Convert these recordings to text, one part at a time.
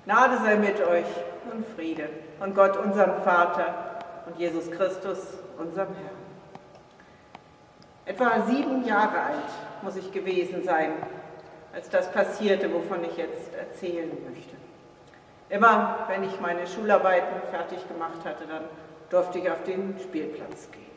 Gnade sei mit euch und Friede von Gott, unserem Vater und Jesus Christus, unserem Herrn. Etwa 7 Jahre alt muss ich gewesen sein, als das passierte, wovon ich jetzt erzählen möchte. Immer, wenn ich meine Schularbeiten fertig gemacht hatte, dann durfte ich auf den Spielplatz gehen.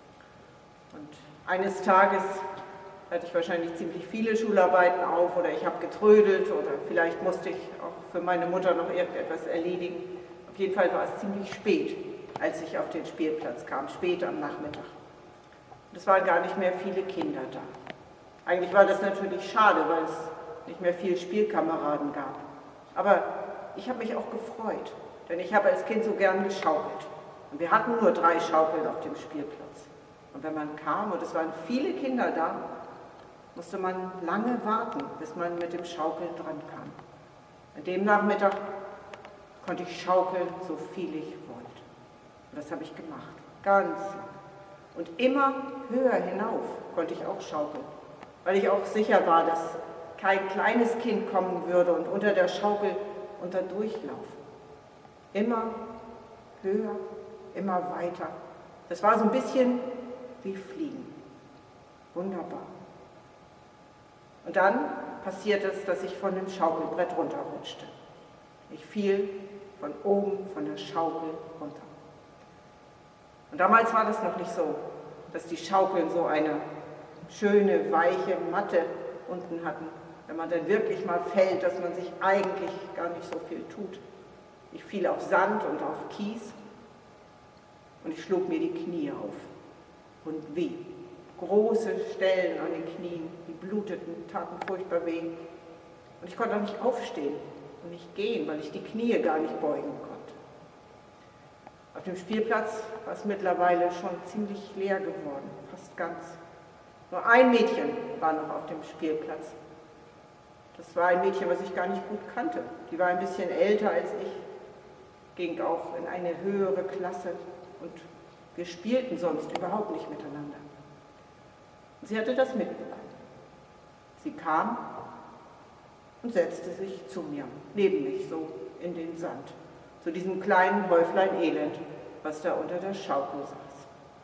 Und eines Tages hatte ich wahrscheinlich ziemlich viele Schularbeiten auf oder ich habe getrödelt oder vielleicht musste ich auch für meine Mutter noch irgendetwas erledigen. Auf jeden Fall war es ziemlich spät, als ich auf den Spielplatz kam, spät am Nachmittag. Und es waren gar nicht mehr viele Kinder da. Eigentlich war das natürlich schade, weil es nicht mehr viele Spielkameraden gab. Aber ich habe mich auch gefreut, denn ich habe als Kind so gern geschaukelt. Und wir hatten nur 3 Schaukeln auf dem Spielplatz. Und wenn man kam, und es waren viele Kinder da, musste man lange warten, bis man mit dem Schaukeln dran kam. An dem Nachmittag konnte ich schaukeln, so viel ich wollte. Und das habe ich gemacht, ganz lange. Und immer höher hinauf konnte ich auch schaukeln, weil ich auch sicher war, dass kein kleines Kind kommen würde und unter der Schaukel unter durchlaufen. Immer höher, immer weiter. Das war so ein bisschen wie Fliegen. Wunderbar. Und dann passierte es, dass ich von dem Schaukelbrett runterrutschte. Ich fiel von oben von der Schaukel runter. Und damals war das noch nicht so, dass die Schaukeln so eine schöne, weiche Matte unten hatten, wenn man dann wirklich mal fällt, dass man sich eigentlich gar nicht so viel tut. Ich fiel auf Sand und auf Kies und ich schlug mir die Knie auf. Und weh. Große Stellen an den Knien, die bluteten, taten furchtbar weh. Und ich konnte auch nicht aufstehen und nicht gehen, weil ich die Knie gar nicht beugen konnte. Auf dem Spielplatz war es mittlerweile schon ziemlich leer geworden, fast ganz. Nur ein Mädchen war noch auf dem Spielplatz. Das war ein Mädchen, was ich gar nicht gut kannte. Die war ein bisschen älter als ich, ging auch in eine höhere Klasse und wir spielten sonst überhaupt nicht miteinander. Und sie hatte das mitbekommen. Sie kam und setzte sich zu mir, neben mich, so in den Sand, zu diesem kleinen Häuflein Elend, was da unter der Schaukel saß.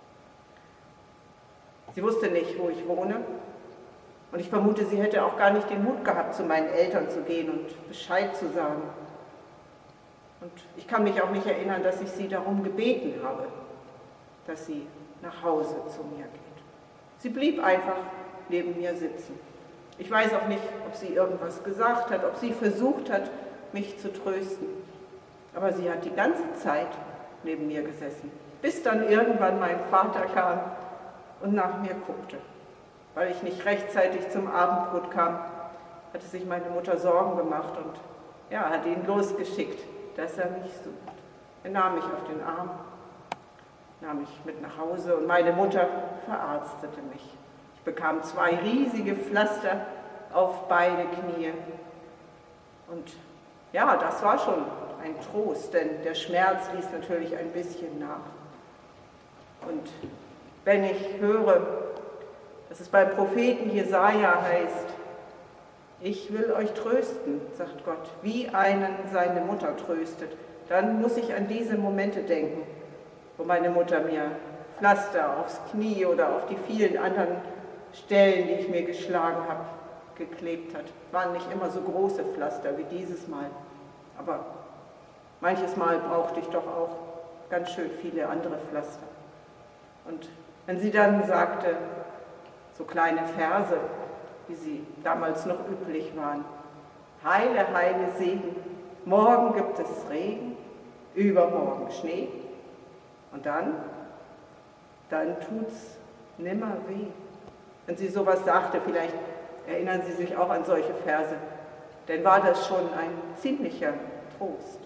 Sie wusste nicht, wo ich wohne, und ich vermute, sie hätte auch gar nicht den Mut gehabt, zu meinen Eltern zu gehen und Bescheid zu sagen. Und ich kann mich auch nicht erinnern, dass ich sie darum gebeten habe, dass sie nach Hause zu mir geht. Sie blieb einfach neben mir sitzen. Ich weiß auch nicht, ob sie irgendwas gesagt hat, ob sie versucht hat, mich zu trösten. Aber sie hat die ganze Zeit neben mir gesessen, bis dann irgendwann mein Vater kam und nach mir guckte. Weil ich nicht rechtzeitig zum Abendbrot kam, hatte sich meine Mutter Sorgen gemacht und ja, hat ihn losgeschickt, dass er mich sucht. Er nahm mich auf den Arm, nahm mich mit nach Hause und meine Mutter verarztete mich. Ich bekam 2 riesige Pflaster auf beide Knie. Und ja, das war schon ein Trost, denn der Schmerz ließ natürlich ein bisschen nach. Und wenn ich höre, dass es beim Propheten Jesaja heißt, ich will euch trösten, sagt Gott, wie einen seine Mutter tröstet, dann muss ich an diese Momente denken, wo meine Mutter mir Pflaster aufs Knie oder auf die vielen anderen Stellen, die ich mir geschlagen habe, geklebt hat. Waren nicht immer so große Pflaster wie dieses Mal, aber manches Mal brauchte ich doch auch ganz schön viele andere Pflaster. Und wenn sie dann sagte, so kleine Verse, wie sie damals noch üblich waren, Heile, heile Segen, morgen gibt es Regen, übermorgen Schnee, und dann tut's nimmer weh. Wenn sie sowas sagte, vielleicht erinnern Sie sich auch an solche Verse, denn war das schon ein ziemlicher Trost.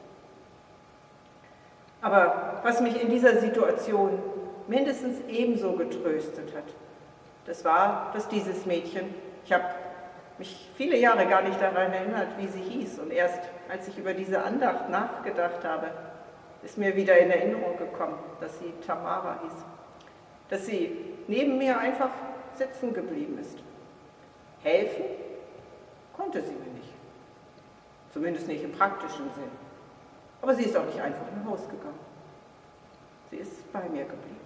Aber was mich in dieser Situation mindestens ebenso getröstet hat, das war, dass dieses Mädchen, ich habe mich viele Jahre gar nicht daran erinnert, wie sie hieß, und erst als ich über diese Andacht nachgedacht habe, ist mir wieder in Erinnerung gekommen, dass sie Tamara hieß, dass sie neben mir einfach sitzen geblieben ist. Helfen konnte sie mir nicht. Zumindest nicht im praktischen Sinn. Aber sie ist auch nicht einfach nach Hause gegangen. Sie ist bei mir geblieben.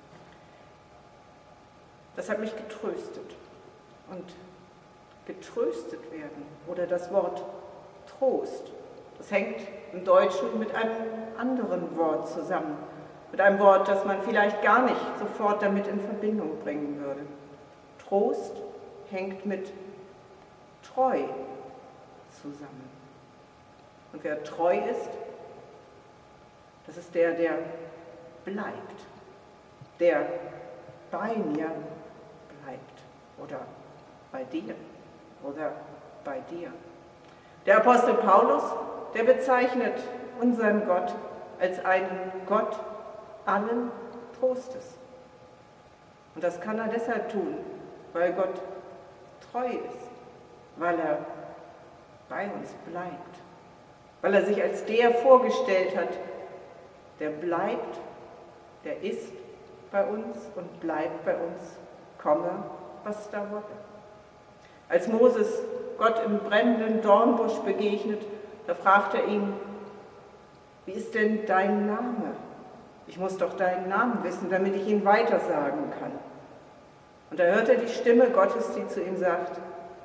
Das hat mich getröstet. Und getröstet werden oder das Wort Trost, das hängt im Deutschen mit einem anderen Wort zusammen. Mit einem Wort, das man vielleicht gar nicht sofort damit in Verbindung bringen würde. Trost hängt mit treu zusammen. Und wer treu ist, das ist der, der bleibt, der bei mir bleibt oder bei dir oder bei dir. Der Apostel Paulus, der bezeichnet unseren Gott als einen Gott allen Trostes. Und das kann er deshalb tun, weil Gott treu ist, weil er bei uns bleibt, weil er sich als der vorgestellt hat, der bleibt, der ist bei uns und bleibt bei uns, komme, was da wolle. Als Moses Gott im brennenden Dornbusch begegnet, da fragt er ihn, wie ist denn dein Name? Ich muss doch deinen Namen wissen, damit ich ihn weitersagen kann. Und da hört er die Stimme Gottes, die zu ihm sagt,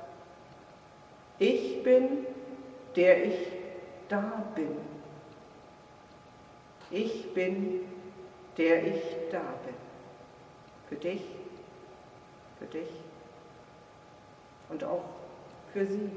ich bin, der ich da bin. Ich bin, der ich da bin. Für dich und auch für sie.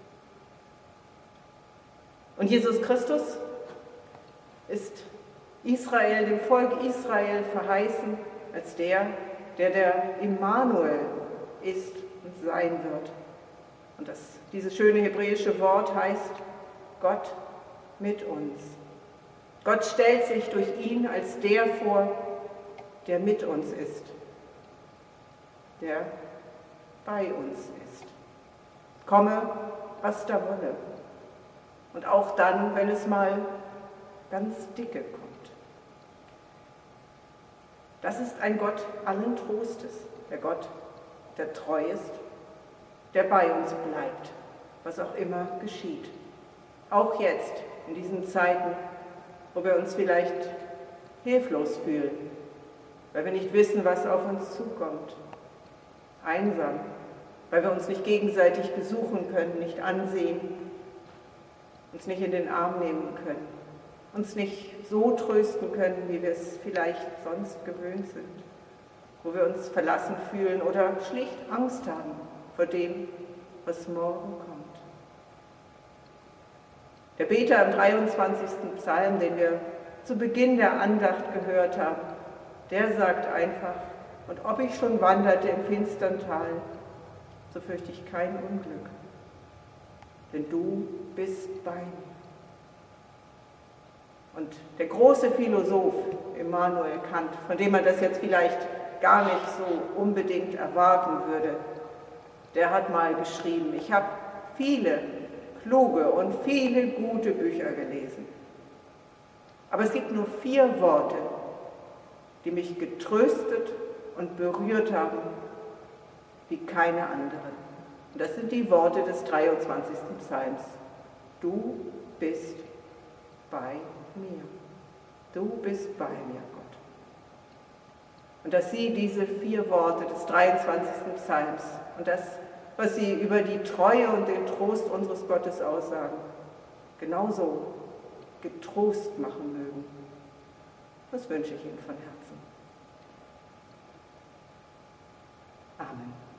Und Jesus Christus ist Israel, dem Volk Israel verheißen als der Immanuel ist und sein wird. Und dieses schöne hebräische Wort heißt Gott mit uns. Gott stellt sich durch ihn als der vor, der mit uns ist, der bei uns ist. Komme, was da wolle. Und auch dann, wenn es mal ganz dicke kommt. Das ist ein Gott allen Trostes, der Gott, der treu ist, der bei uns bleibt, was auch immer geschieht. Auch jetzt, in diesen Zeiten, wo wir uns vielleicht hilflos fühlen, weil wir nicht wissen, was auf uns zukommt, einsam, weil wir uns nicht gegenseitig besuchen können, nicht ansehen, uns nicht in den Arm nehmen können, uns nicht so trösten können, wie wir es vielleicht sonst gewöhnt sind, wo wir uns verlassen fühlen oder schlicht Angst haben vor dem, was morgen kommt. Der Beter im 23. Psalm, den wir zu Beginn der Andacht gehört haben, der sagt einfach, und ob ich schon wanderte im finstern Tal, so fürchte ich kein Unglück, denn du bist bei mir. Und der große Philosoph Immanuel Kant, von dem man das jetzt vielleicht gar nicht so unbedingt erwarten würde, der hat mal geschrieben, ich habe viele kluge und viele gute Bücher gelesen. Aber es gibt nur 4 Worte, die mich getröstet und berührt haben, wie keine anderen. Und das sind die Worte des 23. Psalms. Du bist bei mir. Du bist bei mir, Gott. Und dass Sie diese 4 Worte des 23. Psalms und das, was Sie über die Treue und den Trost unseres Gottes aussagen, genauso getrost machen mögen. Das wünsche ich Ihnen von Herzen. Amen.